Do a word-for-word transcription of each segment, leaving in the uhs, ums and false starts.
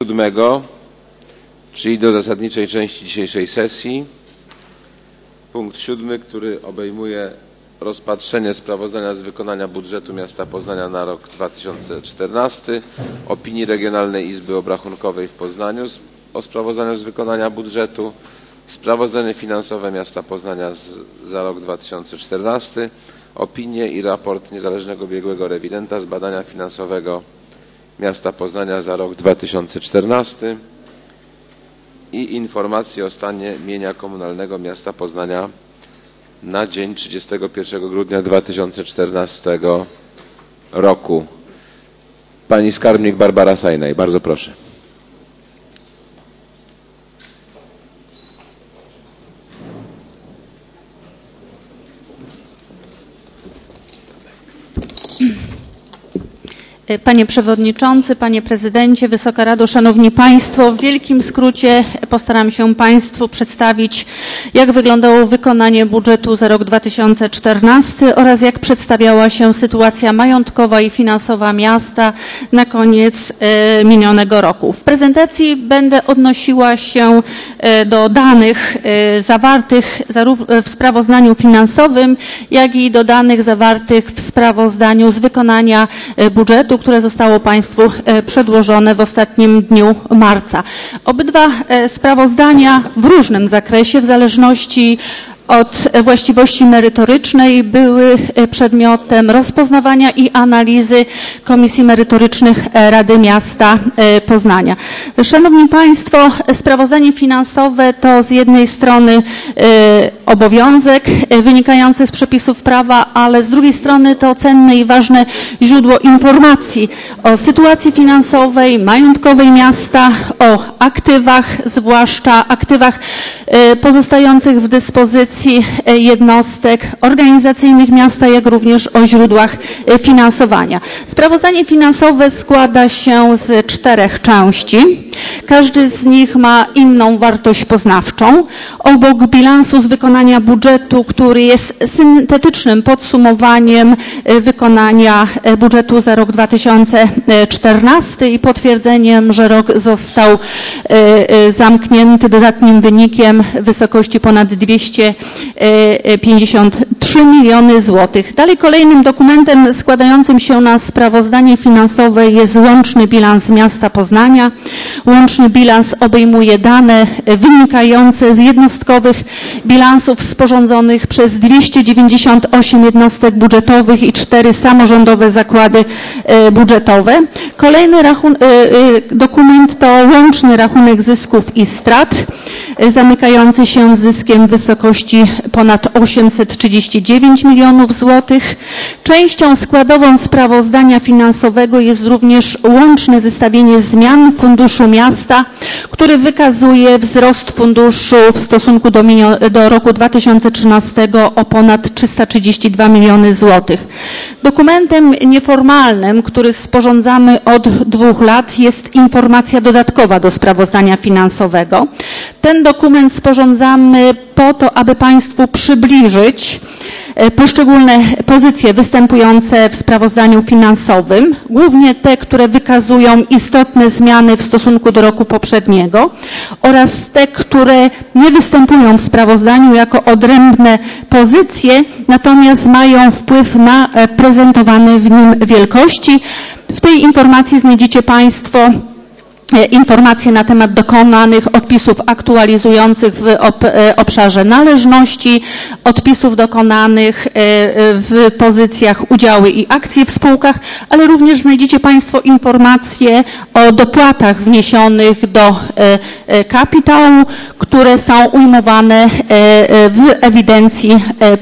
siódmego, czyli do zasadniczej części dzisiejszej sesji. Punkt siódmy, który obejmuje rozpatrzenie sprawozdania z wykonania budżetu miasta Poznania na rok dwa tysiące czternasty, opinii Regionalnej Izby Obrachunkowej w Poznaniu o sprawozdaniu z wykonania budżetu, sprawozdanie finansowe miasta Poznania z, za rok dwa tysiące czternasty, opinie i raport niezależnego biegłego rewidenta z badania finansowego miasta Poznania za rok dwa tysiące czternasty i informacje o stanie mienia komunalnego miasta Poznania na dzień trzydziestego pierwszego grudnia dwa tysiące czternastego roku. Pani skarbnik Barbara Sajnaj, bardzo proszę. Panie Przewodniczący, Panie Prezydencie, Wysoka Rado, Szanowni Państwo, w wielkim skrócie postaram się Państwu przedstawić, jak wyglądało wykonanie budżetu za rok dwa tysiące czternasty oraz jak przedstawiała się sytuacja majątkowa i finansowa miasta na koniec e, minionego roku. W prezentacji będę odnosiła się e, do danych e, zawartych zarówno w sprawozdaniu finansowym, jak i do danych zawartych w sprawozdaniu z wykonania e, budżetu, które zostało Państwu przedłożone w ostatnim dniu marca. Obydwa sprawozdania w różnym zakresie, w zależności od właściwości merytorycznej, były przedmiotem rozpoznawania i analizy Komisji Merytorycznych Rady Miasta Poznania. Szanowni Państwo, sprawozdanie finansowe to z jednej strony obowiązek wynikający z przepisów prawa, ale z drugiej strony to cenne i ważne źródło informacji o sytuacji finansowej, majątkowej miasta, o aktywach, zwłaszcza aktywach pozostających w dyspozycji jednostek organizacyjnych miasta, jak również o źródłach finansowania. Sprawozdanie finansowe składa się z czterech części. Każdy z nich ma inną wartość poznawczą. Obok bilansu z wykonania budżetu, który jest syntetycznym podsumowaniem wykonania budżetu za rok dwa tysiące czternasty i potwierdzeniem, że rok został zamknięty dodatnim wynikiem w wysokości ponad dwieście pięćdziesiąt trzy miliony złotych. Dalej kolejnym dokumentem składającym się na sprawozdanie finansowe jest łączny bilans miasta Poznania. Łączny bilans obejmuje dane wynikające z jednostkowych bilansów sporządzonych przez dwieście dziewięćdziesiąt osiem jednostek budżetowych i cztery samorządowe zakłady budżetowe. Kolejny rachun- dokument to łączny rachunek zysków i strat, zamykający się z zyskiem w wysokości ponad osiemset trzydzieści dziewięć milionów złotych. Częścią składową sprawozdania finansowego jest również łączne zestawienie zmian funduszu miasta, który wykazuje wzrost funduszu w stosunku do, do roku dwa tysiące trzynastego o ponad trzysta trzydzieści dwa miliony złotych. Dokumentem nieformalnym, który sporządzamy od dwóch lat, jest informacja dodatkowa do sprawozdania finansowego. Ten dokument sporządzamy po to, aby Państwu przybliżyć poszczególne pozycje występujące w sprawozdaniu finansowym, głównie te, które wykazują istotne zmiany w stosunku do roku poprzedniego oraz te, które nie występują w sprawozdaniu jako odrębne pozycje, natomiast mają wpływ na prezentowane w nim wielkości. W tej informacji znajdziecie Państwo informacje na temat dokonanych odpisów aktualizujących w obszarze należności, odpisów dokonanych w pozycjach udziały i akcje w spółkach, ale również znajdziecie Państwo informacje o dopłatach wniesionych do kapitału, które są ujmowane w ewidencji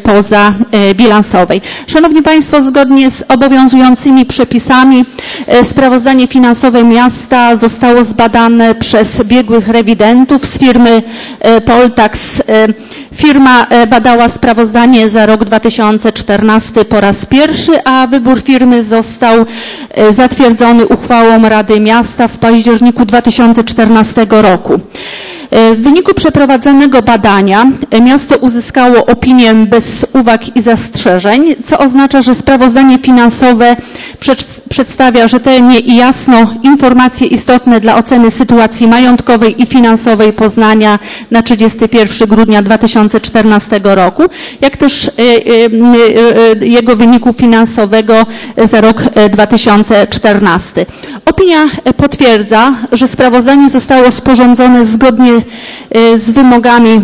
pozabilansowej. Szanowni Państwo, zgodnie z obowiązującymi przepisami sprawozdanie finansowe miasta zostało zbadane przez biegłych rewidentów z firmy Poltax. Firma badała sprawozdanie za rok dwa tysiące czternasty po raz pierwszy, a wybór firmy został zatwierdzony uchwałą Rady Miasta w październiku dwa tysiące czternastego roku. W wyniku przeprowadzonego badania miasto uzyskało opinię bez uwag i zastrzeżeń, co oznacza, że sprawozdanie finansowe przedstawia rzetelnie i jasno informacje istotne dla oceny sytuacji majątkowej i finansowej Poznania na trzydziestego pierwszego grudnia dwa tysiące czternastego roku, jak też jego wyniku finansowego za rok dwa tysiące czternasty. Opinia potwierdza, że sprawozdanie zostało sporządzone zgodnie z wymogami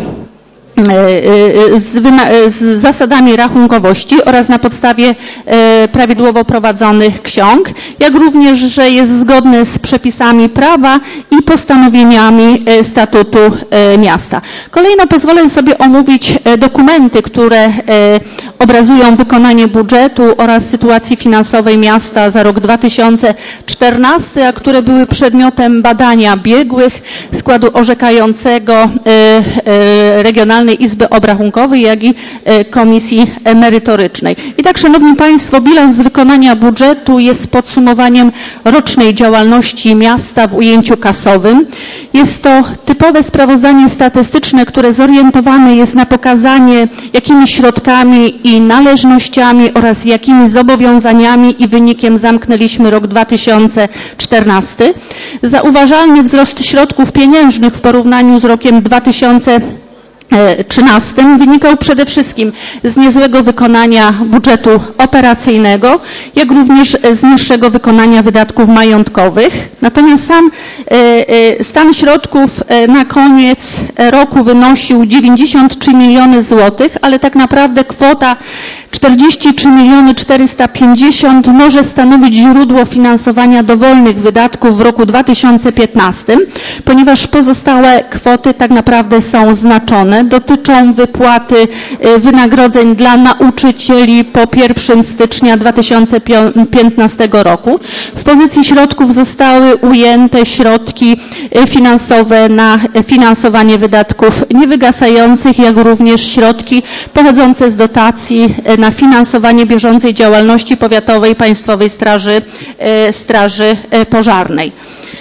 Z, z zasadami rachunkowości oraz na podstawie e, prawidłowo prowadzonych ksiąg, jak również, że jest zgodne z przepisami prawa i postanowieniami e, statutu e, miasta. Kolejno pozwolę sobie omówić e, dokumenty, które e, obrazują wykonanie budżetu oraz sytuacji finansowej miasta za rok dwa tysiące czternasty, a które były przedmiotem badania biegłych składu orzekającego e, e, Regionalnej Izby Obrachunkowej, jak i Komisji Merytorycznej. I tak, Szanowni Państwo, bilans wykonania budżetu jest podsumowaniem rocznej działalności miasta w ujęciu kasowym. Jest to typowe sprawozdanie statystyczne, które zorientowane jest na pokazanie, jakimi środkami i należnościami oraz jakimi zobowiązaniami i wynikiem zamknęliśmy rok dwa tysiące czternasty. Zauważalny wzrost środków pieniężnych w porównaniu z rokiem dwa tysiące trzynastym wynikał przede wszystkim z niezłego wykonania budżetu operacyjnego, jak również z niższego wykonania wydatków majątkowych. Natomiast sam stan środków na koniec roku wynosił dziewięćdziesiąt trzy miliony złotych, ale tak naprawdę kwota czterdzieści trzy miliony czterysta pięćdziesiąt może stanowić źródło finansowania dowolnych wydatków w roku dwa tysiące piętnastym, ponieważ pozostałe kwoty tak naprawdę są znaczone. Dotyczą wypłaty wynagrodzeń dla nauczycieli po pierwszego stycznia dwa tysiące piętnastego roku. W pozycji środków zostały ujęte środki finansowe na finansowanie wydatków niewygasających, jak również środki pochodzące z dotacji na finansowanie bieżącej działalności Powiatowej Państwowej Straży, Straży Pożarnej.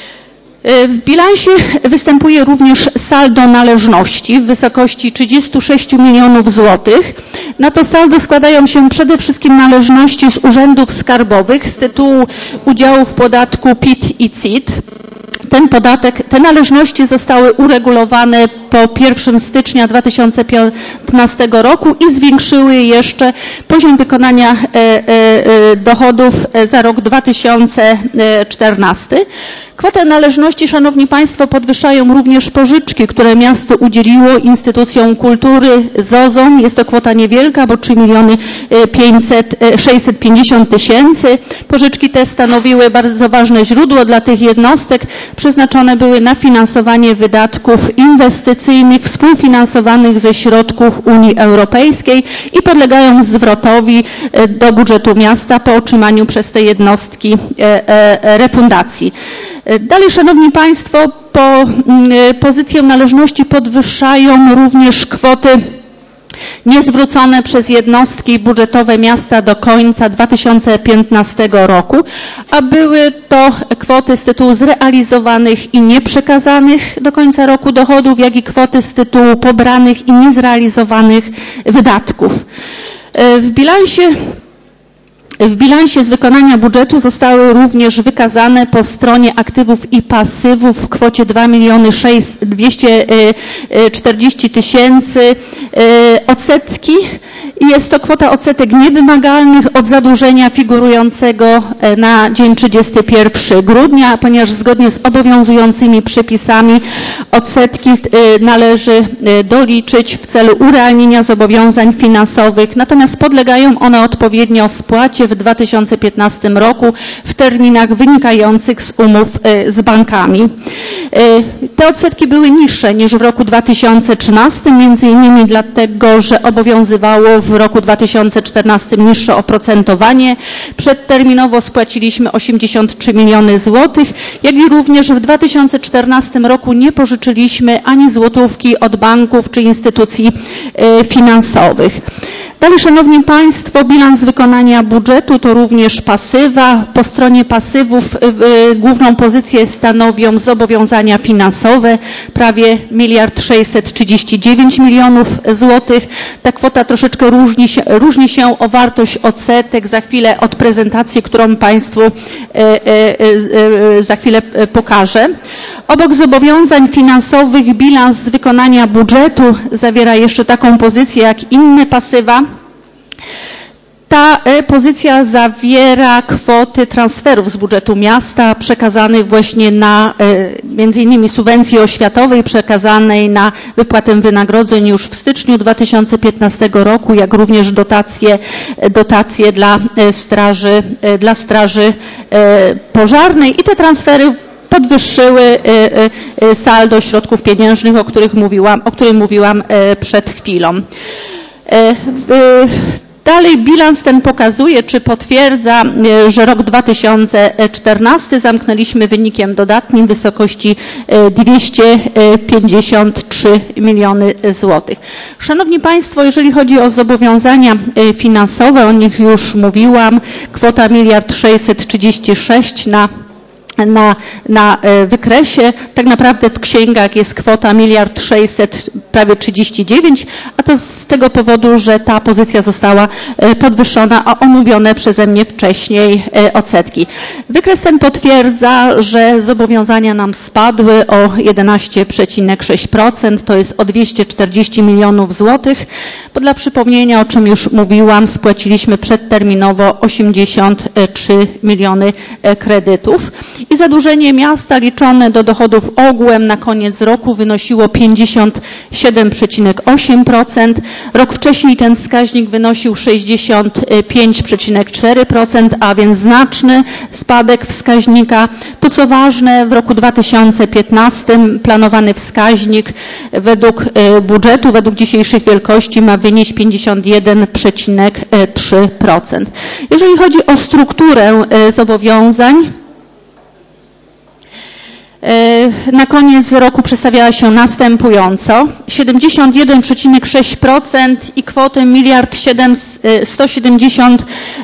W bilansie występuje również saldo należności w wysokości trzydziestu sześciu milionów złotych. Na to saldo składają się przede wszystkim należności z urzędów skarbowych z tytułu udziału w podatku P I T i C I T. Ten podatek, te należności zostały uregulowane po pierwszego stycznia dwa tysiące piętnastego roku i zwiększyły jeszcze poziom wykonania e, e, dochodów za rok dwa tysiące czternasty. Kwotę należności, Szanowni Państwo, podwyższają również pożyczki, które miasto udzieliło instytucjom kultury z O Z O M. Jest to kwota niewielka, bo trzy miliony sześćset pięćdziesiąt tysięcy. Pożyczki te stanowiły bardzo ważne źródło dla tych jednostek. Przeznaczone były na finansowanie wydatków inwestycyjnych współfinansowanych ze środków Unii Europejskiej i podlegają zwrotowi do budżetu miasta po otrzymaniu przez te jednostki refundacji. Dalej, Szanowni Państwo, po pozycję należności podwyższają również kwoty niezwrócone przez jednostki budżetowe miasta do końca dwa tysiące piętnastego roku, a były to kwoty z tytułu zrealizowanych i nieprzekazanych do końca roku dochodów, jak i kwoty z tytułu pobranych i niezrealizowanych wydatków. W bilansie W bilansie z wykonania budżetu zostały również wykazane po stronie aktywów i pasywów w kwocie dwa miliony dwieście czterdzieści tysięcy odsetki. Jest to kwota odsetek niewymagalnych od zadłużenia figurującego na dzień trzydziestego pierwszego grudnia, ponieważ zgodnie z obowiązującymi przepisami odsetki należy doliczyć w celu urealnienia zobowiązań finansowych, natomiast podlegają one odpowiednio spłacie w dwa tysiące piętnastym roku w terminach wynikających z umów z bankami. Te odsetki były niższe niż w roku dwa tysiące trzynastym, między innymi dlatego, że obowiązywało w roku dwa tysiące czternastym niższe oprocentowanie. Przedterminowo spłaciliśmy osiemdziesiąt trzy miliony złotych, jak i również w dwa tysiące czternastym roku nie pożyczyliśmy ani złotówki od banków czy instytucji finansowych. Dalej, Szanowni Państwo, bilans wykonania budżetu to również pasywa. Po stronie pasywów y, główną pozycję stanowią zobowiązania finansowe, prawie miliard sześćset trzydzieści dziewięć milionów złotych. Ta kwota troszeczkę różni się, różni się o wartość odsetek. Za chwilę od prezentacji, którą Państwu y, y, y, za chwilę pokażę. Obok zobowiązań finansowych bilans z wykonania budżetu zawiera jeszcze taką pozycję jak inne pasywa. Ta pozycja zawiera kwoty transferów z budżetu miasta przekazanych właśnie na między innymi subwencji oświatowej przekazanej na wypłatę wynagrodzeń już w styczniu dwa tysiące piętnastego roku, jak również dotacje, dotacje dla straży, dla straży pożarnej i te transfery podwyższyły saldo środków pieniężnych, o których mówiłam, o którym mówiłam przed chwilą. Dalej bilans ten pokazuje, czy potwierdza, że rok dwa tysiące czternasty zamknęliśmy wynikiem dodatnim w wysokości dwieście pięćdziesiąt trzy miliony złotych. Szanowni Państwo, jeżeli chodzi o zobowiązania finansowe, o nich już mówiłam, kwota miliard sześćset trzydzieści sześć na Na, na wykresie. Tak naprawdę w księgach jest kwota miliard sześćset prawie trzydzieści dziewięć, a to z tego powodu, że ta pozycja została podwyższona o omówione przeze mnie wcześniej odsetki. Wykres ten potwierdza, że zobowiązania nam spadły o jedenaście przecinek sześć procent, to jest o dwieście czterdzieści milionów złotych, bo dla przypomnienia, o czym już mówiłam, spłaciliśmy przedterminowo osiemdziesiąt trzy miliony kredytów. I zadłużenie miasta liczone do dochodów ogółem na koniec roku wynosiło pięćdziesiąt siedem przecinek osiem procent. Rok wcześniej ten wskaźnik wynosił sześćdziesiąt pięć przecinek cztery procent, a więc znaczny spadek wskaźnika. To co ważne, w roku dwa tysiące piętnastym planowany wskaźnik według budżetu, według dzisiejszych wielkości ma wynieść pięćdziesiąt jeden przecinek trzy procent. Jeżeli chodzi o strukturę zobowiązań, na koniec roku przedstawiała się następująco. siedemdziesiąt jeden przecinek sześć procent i kwotę miliard sto siedemdziesiąt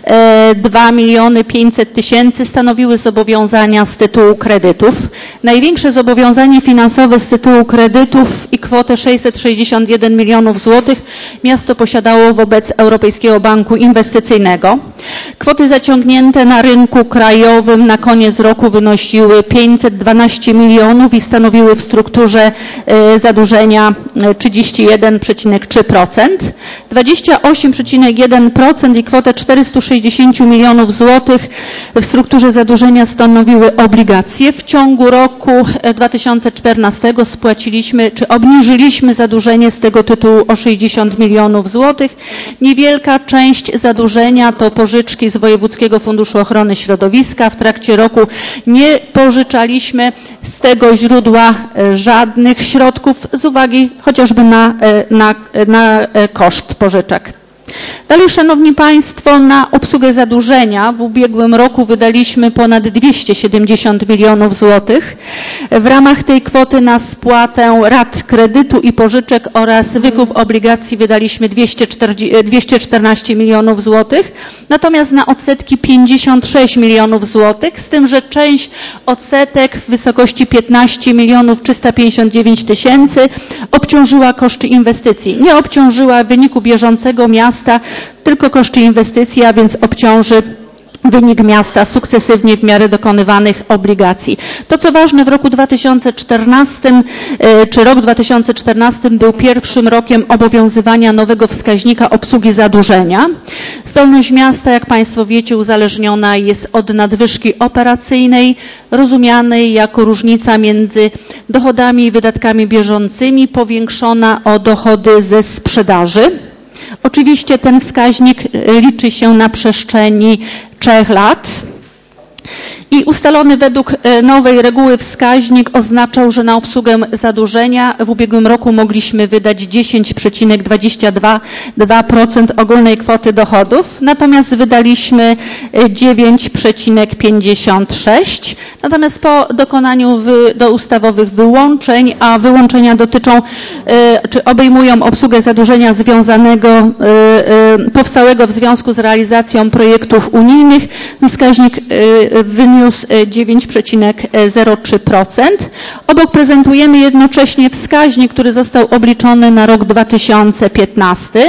dwa miliony pięćset tysięcy stanowiły zobowiązania z tytułu kredytów. Największe zobowiązanie finansowe z tytułu kredytów i kwotę sześćset sześćdziesiąt jeden milionów złotych miasto posiadało wobec Europejskiego Banku Inwestycyjnego. Kwoty zaciągnięte na rynku krajowym na koniec roku wynosiły pięćset dwanaście milionów i stanowiły w strukturze zadłużenia trzydzieści jeden przecinek trzy procent. dwadzieścia osiem przecinek jeden procent i kwotę czterysta sześćdziesiąt milionów złotych w strukturze zadłużenia stanowiły obligacje. W ciągu roku dwa tysiące czternastego spłaciliśmy, czy obniżyliśmy zadłużenie z tego tytułu o sześćdziesiąt milionów złotych. Niewielka część zadłużenia to pożyczki z Wojewódzkiego Funduszu Ochrony Środowiska. W trakcie roku nie pożyczaliśmy z tego źródła żadnych środków z uwagi chociażby na, na, na koszt pożyczek. Dalej, Szanowni Państwo, na obsługę zadłużenia w ubiegłym roku wydaliśmy ponad dwieście siedemdziesiąt milionów złotych. W ramach tej kwoty na spłatę rat kredytu i pożyczek oraz wykup obligacji wydaliśmy dwieście czternaście milionów złotych, natomiast na odsetki pięćdziesiąt sześć milionów złotych, z tym, że część odsetek w wysokości piętnaście milionów trzysta pięćdziesiąt dziewięć tysięcy obciążyła koszty inwestycji. Nie obciążyła wyniku bieżącego miasta, tylko koszty inwestycji, a więc obciąży wynik miasta sukcesywnie w miarę dokonywanych obligacji. To co ważne, w roku dwa tysiące czternastym, czy rok dwa tysiące czternasty był pierwszym rokiem obowiązywania nowego wskaźnika obsługi zadłużenia. Zdolność miasta, jak Państwo wiecie, uzależniona jest od nadwyżki operacyjnej, rozumianej jako różnica między dochodami i wydatkami bieżącymi, powiększona o dochody ze sprzedaży. Oczywiście ten wskaźnik liczy się na przestrzeni trzech lat. I ustalony według nowej reguły wskaźnik oznaczał, że na obsługę zadłużenia w ubiegłym roku mogliśmy wydać dziesięć przecinek dwadzieścia dwa procent ogólnej kwoty dochodów, natomiast wydaliśmy dziewięć przecinek pięćdziesiąt sześć. Natomiast po dokonaniu wy, do ustawowych wyłączeń, a wyłączenia dotyczą czy obejmują obsługę zadłużenia związanego, powstałego w związku z realizacją projektów unijnych, wskaźnik wyniósł dziewięć przecinek zero trzy procent. Obok prezentujemy jednocześnie wskaźnik, który został obliczony na rok dwa tysiące piętnasty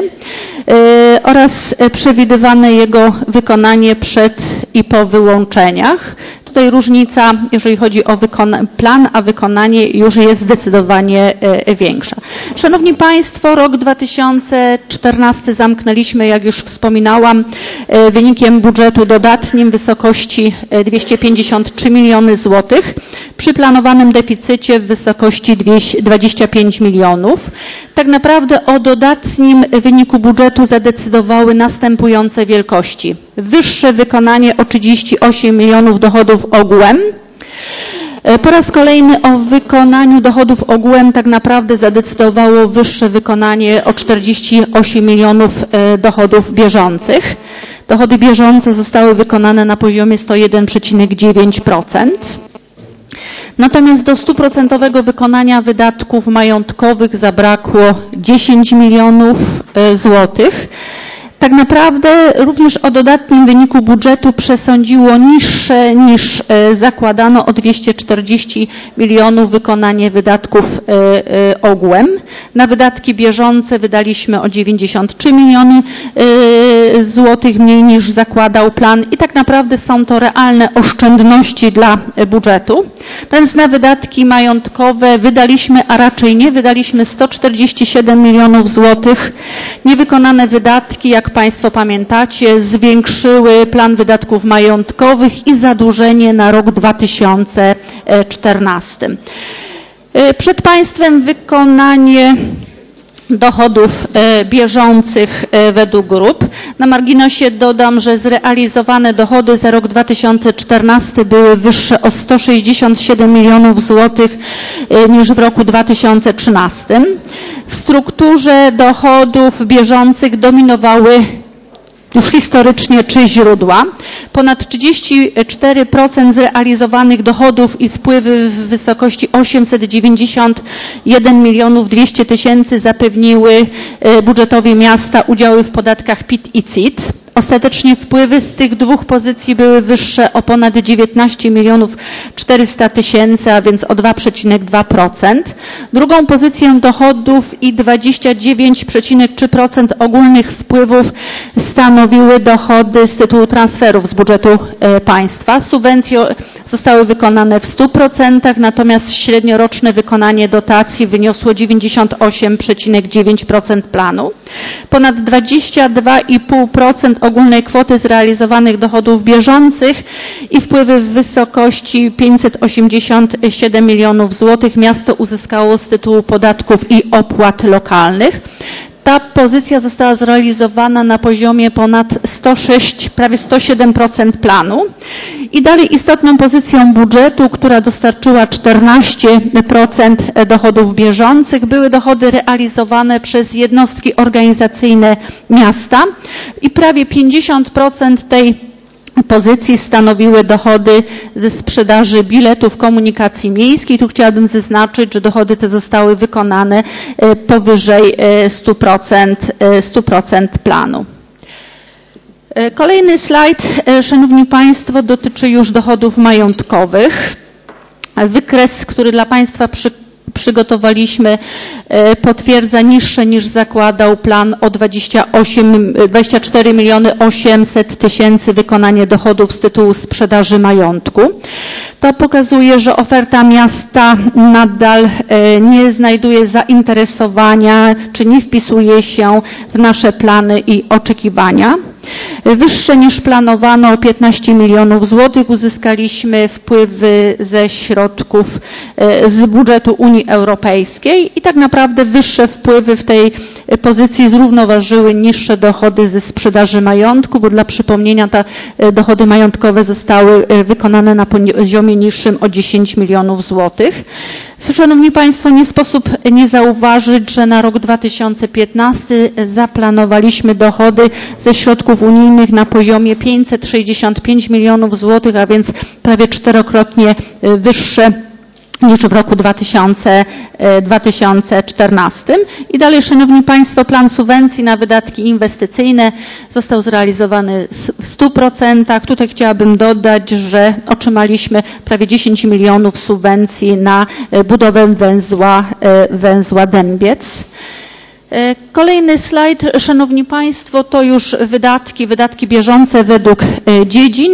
oraz przewidywane jego wykonanie przed i po wyłączeniach. Tutaj różnica, jeżeli chodzi o plan, a wykonanie już jest zdecydowanie większa. Szanowni Państwo, rok dwa tysiące czternasty zamknęliśmy, jak już wspominałam, wynikiem budżetu dodatnim w wysokości dwieście pięćdziesiąt trzy miliony złotych, przy planowanym deficycie w wysokości dwadzieścia pięć milionów. Tak naprawdę o dodatnim wyniku budżetu zadecydowały następujące wielkości. Wyższe wykonanie o trzydzieści osiem milionów dochodów ogółem. Po raz kolejny o wykonaniu dochodów ogółem tak naprawdę zadecydowało wyższe wykonanie o czterdzieści osiem milionów dochodów bieżących. Dochody bieżące zostały wykonane na poziomie sto jeden przecinek dziewięć procent. Natomiast do stuprocentowego wykonania wydatków majątkowych zabrakło dziesięć milionów złotych. Tak naprawdę również o dodatnim wyniku budżetu przesądziło niższe niż zakładano o dwieście czterdzieści milionów wykonanie wydatków ogółem. Na wydatki bieżące wydaliśmy o dziewięćdziesiąt trzy miliony złotych mniej niż zakładał plan i tak naprawdę są to realne oszczędności dla budżetu. Natomiast na wydatki majątkowe wydaliśmy, a raczej nie wydaliśmy sto czterdzieści siedem milionów złotych. Niewykonane wydatki, jak Państwo pamiętacie, zwiększyły plan wydatków majątkowych i zadłużenie na rok dwa tysiące czternasty. Przed Państwem wykonanie dochodów bieżących według grup. Na marginesie dodam, że zrealizowane dochody za rok dwa tysiące czternasty były wyższe o sto sześćdziesiąt siedem milionów złotych niż w roku dwa tysiące trzynastym. W strukturze dochodów bieżących dominowały już historycznie trzy źródła. Ponad trzydzieści cztery procent zrealizowanych dochodów i wpływy w wysokości osiemset dziewięćdziesiąt jeden milionów dwieście tysięcy zapewniły budżetowi miasta udziały w podatkach P I T i C I T. Ostatecznie wpływy z tych dwóch pozycji były wyższe o ponad dziewiętnaście milionów czterysta tysięcy, a więc o dwa przecinek dwa procent. Drugą pozycję dochodów i dwadzieścia dziewięć przecinek trzy procent ogólnych wpływów stanowiły dochody z tytułu transferów z budżetu państwa. Subwencje zostały wykonane w stu procentach, natomiast średnioroczne wykonanie dotacji wyniosło dziewięćdziesiąt osiem przecinek dziewięć procent planu. Ponad dwadzieścia dwa i pół procent ogólnej kwoty zrealizowanych dochodów bieżących i wpływy w wysokości pięćset osiemdziesiąt siedem milionów złotych miasto uzyskało z tytułu podatków i opłat lokalnych. Ta pozycja została zrealizowana na poziomie ponad sto sześć, prawie sto siedem procent planu. I dalej istotną pozycją budżetu, która dostarczyła czternaście procent dochodów bieżących, były dochody realizowane przez jednostki organizacyjne miasta i prawie pięćdziesiąt procent tej pozycji stanowiły dochody ze sprzedaży biletów komunikacji miejskiej. Tu chciałabym zaznaczyć, że dochody te zostały wykonane powyżej stu procent planu. Kolejny slajd, Szanowni Państwo, dotyczy już dochodów majątkowych. Wykres, który dla Państwa przy przygotowaliśmy, potwierdza niższe niż zakładał plan o dwadzieścia osiem, dwadzieścia cztery miliony osiemset tysięcy wykonanie dochodów z tytułu sprzedaży majątku. To pokazuje, że oferta miasta nadal nie znajduje zainteresowania, czy nie wpisuje się w nasze plany i oczekiwania. Wyższe niż planowano o piętnaście milionów złotych uzyskaliśmy wpływy ze środków z budżetu Unii Europejskiej i tak naprawdę wyższe wpływy w tej pozycji zrównoważyły niższe dochody ze sprzedaży majątku, bo dla przypomnienia te dochody majątkowe zostały wykonane na poziomie niższym o dziesięć milionów złotych. Szanowni Państwo, nie sposób nie zauważyć, że na rok dwa tysiące piętnasty zaplanowaliśmy dochody ze środków unijnych na poziomie pięćset sześćdziesiąt pięć milionów złotych, a więc prawie czterokrotnie wyższe niż w roku dwa tysiące czternastym. I dalej, Szanowni Państwo, plan subwencji na wydatki inwestycyjne został zrealizowany w stu procentach. Tutaj chciałabym dodać, że otrzymaliśmy prawie dziesięć milionów subwencji na budowę węzła, węzła Dębiec. Kolejny slajd, Szanowni Państwo, to już wydatki, wydatki bieżące według dziedzin.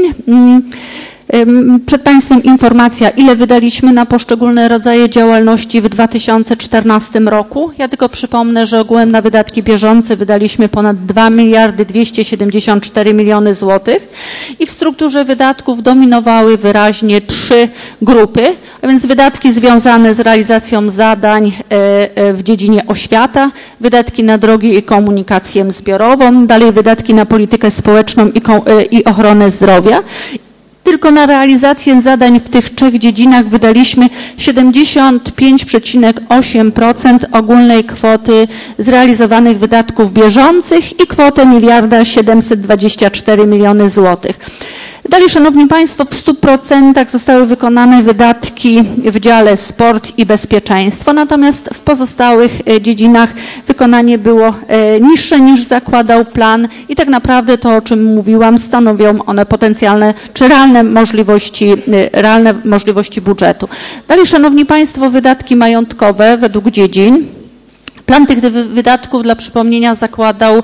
Przed Państwem informacja, ile wydaliśmy na poszczególne rodzaje działalności w dwa tysiące czternastym roku. Ja tylko przypomnę, że ogółem na wydatki bieżące wydaliśmy ponad dwa miliardy dwieście siedemdziesiąt cztery miliony złotych i w strukturze wydatków dominowały wyraźnie trzy grupy, a więc wydatki związane z realizacją zadań w dziedzinie oświata, wydatki na drogi i komunikację zbiorową, dalej wydatki na politykę społeczną i ochronę zdrowia. Tylko na realizację zadań w tych trzech dziedzinach wydaliśmy siedemdziesiąt pięć przecinek osiem procent ogólnej kwoty zrealizowanych wydatków bieżących i kwotę miliarda siedemset dwadzieścia cztery miliony złotych. Dalej, Szanowni Państwo, w stu procentach zostały wykonane wydatki w dziale sport i bezpieczeństwo, natomiast w pozostałych dziedzinach wykonanie było niższe niż zakładał plan i tak naprawdę to, o czym mówiłam, stanowią one potencjalne czy realne możliwości, realne możliwości budżetu. Dalej, Szanowni Państwo, wydatki majątkowe według dziedzin. Plan tych wydatków, dla przypomnienia, zakładał,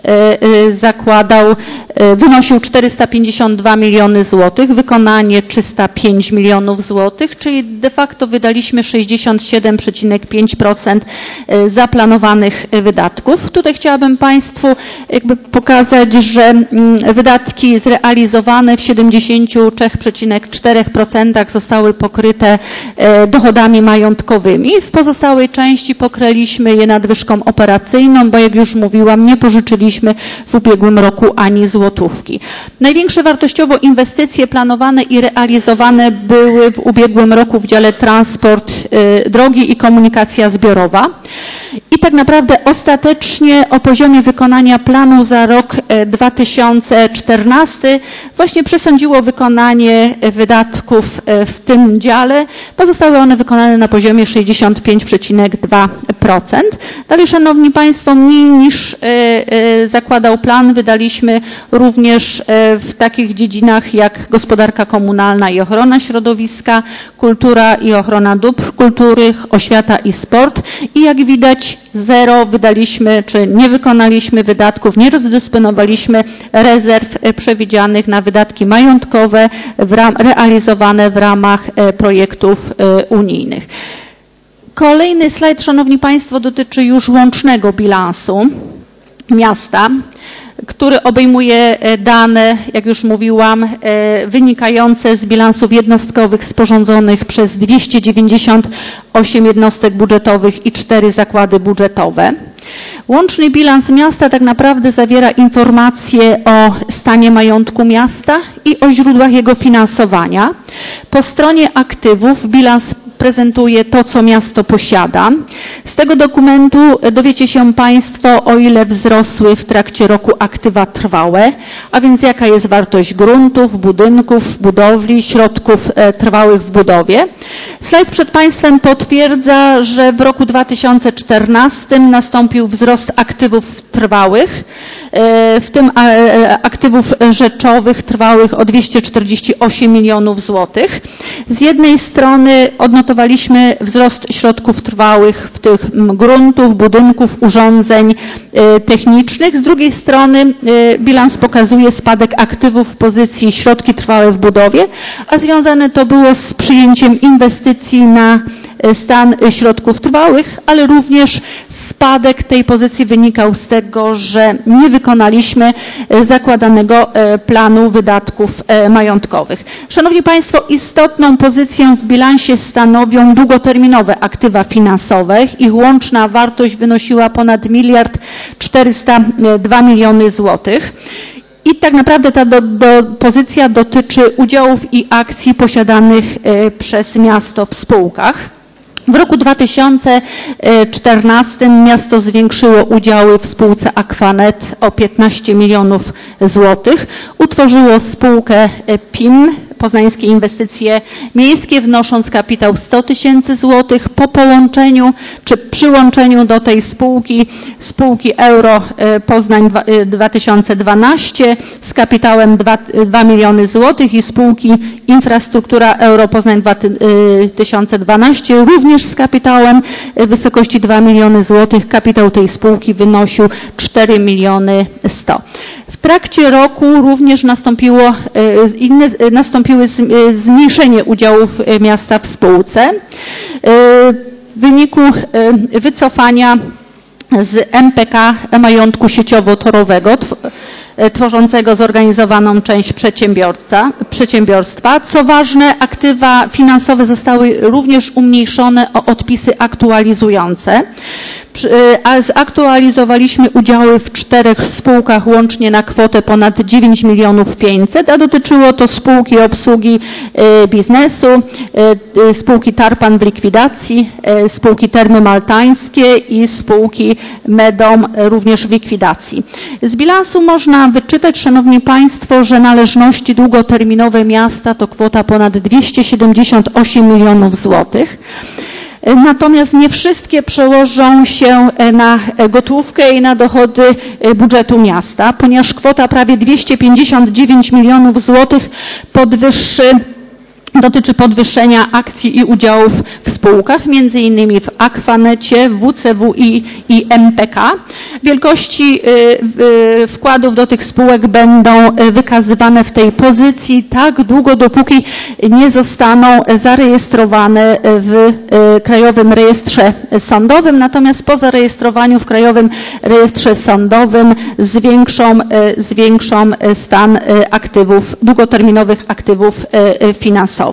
zakładał, wynosił czterysta pięćdziesiąt dwa miliony złotych, wykonanie trzysta pięć milionów złotych, czyli de facto wydaliśmy sześćdziesiąt siedem przecinek pięć procent zaplanowanych wydatków. Tutaj chciałabym Państwu jakby pokazać, że wydatki zrealizowane w siedemdziesiąt trzy przecinek cztery procent zostały pokryte dochodami majątkowymi. W pozostałej części pokryliśmy je nadwyżką operacyjną, bo jak już mówiłam, nie pożyczyliśmy w ubiegłym roku ani złotówki. Największe wartościowo inwestycje planowane i realizowane były w ubiegłym roku w dziale transport, y, drogi i komunikacja zbiorowa. I tak naprawdę ostatecznie o poziomie wykonania planu za rok dwa tysiące czternasty właśnie przesądziło wykonanie wydatków w tym dziale. Zostały one wykonane na poziomie sześćdziesiąt pięć przecinek dwa procent. Dalej, Szanowni Państwo, mniej niż zakładał plan wydaliśmy również w takich dziedzinach jak gospodarka komunalna i ochrona środowiska, kultura i ochrona dóbr kultury, oświata i sport. I jak widać, zero wydaliśmy, czy nie wykonaliśmy wydatków, nie rozdysponowaliśmy rezerw przewidzianych na wydatki majątkowe w ram, realizowane w ramach projektów unijnych. Kolejny slajd, Szanowni Państwo, dotyczy już łącznego bilansu miasta, który obejmuje dane, jak już mówiłam, wynikające z bilansów jednostkowych sporządzonych przez dwieście dziewięćdziesiąt osiem jednostek budżetowych i cztery zakłady budżetowe. Łączny bilans miasta tak naprawdę zawiera informacje o stanie majątku miasta i o źródłach jego finansowania. Po stronie aktywów bilans prezentuje to, co miasto posiada. Z tego dokumentu dowiecie się Państwo, o ile wzrosły w trakcie roku aktywa trwałe, a więc jaka jest wartość gruntów, budynków, budowli, środków trwałych w budowie. Slajd przed Państwem potwierdza, że w roku dwa tysiące czternastym nastąpił wzrost aktywów trwałych, w tym aktywów rzeczowych trwałych o dwieście czterdzieści osiem milionów złotych. Z jednej strony odnotowaliśmy wzrost środków trwałych, w tych gruntów, budynków, urządzeń technicznych. Z drugiej strony bilans pokazuje spadek aktywów w pozycji środki trwałe w budowie, a związane to było z przyjęciem inwestycji na stan środków trwałych, ale również spadek tej pozycji wynikał z tego, że nie wykonaliśmy zakładanego planu wydatków majątkowych. Szanowni Państwo, istotną pozycję w bilansie stanowią długoterminowe aktywa finansowe. Ich łączna wartość wynosiła ponad miliard czterysta dwa miliony złotych. I tak naprawdę ta do, do, pozycja dotyczy udziałów i akcji posiadanych y, przez miasto w spółkach. W roku dwa tysiące czternastym miasto zwiększyło udziały w spółce Aquanet o piętnaście milionów złotych. Utworzyło spółkę P I M, Poznańskie Inwestycje Miejskie, wnosząc kapitał sto tysięcy złotych. Po połączeniu czy przyłączeniu do tej spółki, spółki Euro Poznań dwa tysiące dwanaście z kapitałem dwa miliony złotych i spółki Infrastruktura Euro Poznań dwa tysiące dwanaście również z kapitałem w wysokości dwa miliony złotych. Kapitał tej spółki wynosił cztery miliony sto. W trakcie roku również nastąpiło inne, nastąpiły zmniejszenie udziałów miasta w spółce w wyniku wycofania z M P K majątku sieciowo-torowego tworzącego zorganizowaną część przedsiębiorstwa. Co ważne, aktywa finansowe zostały również umniejszone o odpisy aktualizujące. A zaktualizowaliśmy udziały w czterech spółkach łącznie na kwotę ponad dziewięć milionów pięćset, a dotyczyło to spółki obsługi biznesu, spółki Tarpan w likwidacji, spółki Termy Maltańskie i spółki Medom również w likwidacji. Z bilansu można wyczytać, Szanowni Państwo, że należności długoterminowe miasta to kwota ponad dwieście siedemdziesiąt osiem milionów złotych. Natomiast nie wszystkie przełożą się na gotówkę i na dochody budżetu miasta, ponieważ kwota prawie dwieście pięćdziesiąt dziewięć milionów złotych podwyższy dotyczy podwyższenia akcji i udziałów w spółkach, między innymi w Aquanecie, W C W i, i M P K. Wielkości wkładów do tych spółek będą wykazywane w tej pozycji tak długo, dopóki nie zostaną zarejestrowane w Krajowym Rejestrze Sądowym. Natomiast po zarejestrowaniu w Krajowym Rejestrze Sądowym zwiększą, zwiększą stan aktywów, długoterminowych aktywów finansowych.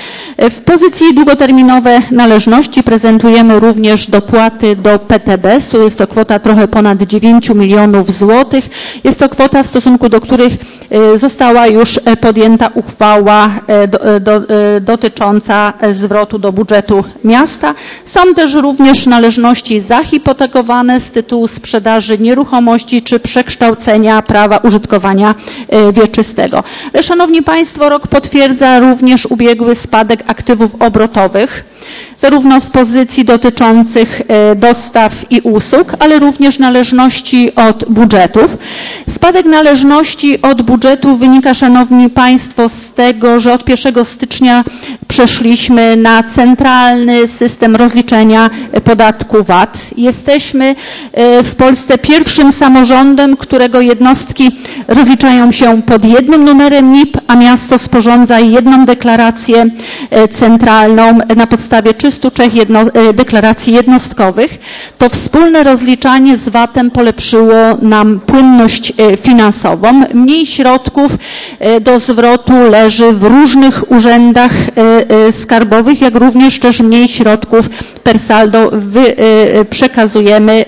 W pozycji długoterminowe należności prezentujemy również dopłaty do P T B S u. Jest to kwota trochę ponad dziewięć milionów złotych. Jest to kwota, w stosunku do których została już podjęta uchwała do, do, dotycząca zwrotu do budżetu miasta. Są też również należności zahipotekowane z tytułu sprzedaży nieruchomości czy przekształcenia prawa użytkowania wieczystego. Szanowni Państwo, rok potwierdza również ubiegły spadek aktywów obrotowych, zarówno w pozycji dotyczących dostaw i usług, ale również należności od budżetów. Spadek należności od budżetu wynika, Szanowni Państwo, z tego, że od pierwszego stycznia przeszliśmy na centralny system rozliczenia podatku V A T. Jesteśmy w Polsce pierwszym samorządem, którego jednostki rozliczają się pod jednym numerem N I P, a miasto sporządza jedną deklarację centralną na podstawie trzystu trzech jedno, deklaracji jednostkowych. To wspólne rozliczanie z V A T-em polepszyło nam płynność finansową. Mniej środków do zwrotu leży w różnych urzędach skarbowych, jak również też mniej środków per saldo wy, przekazujemy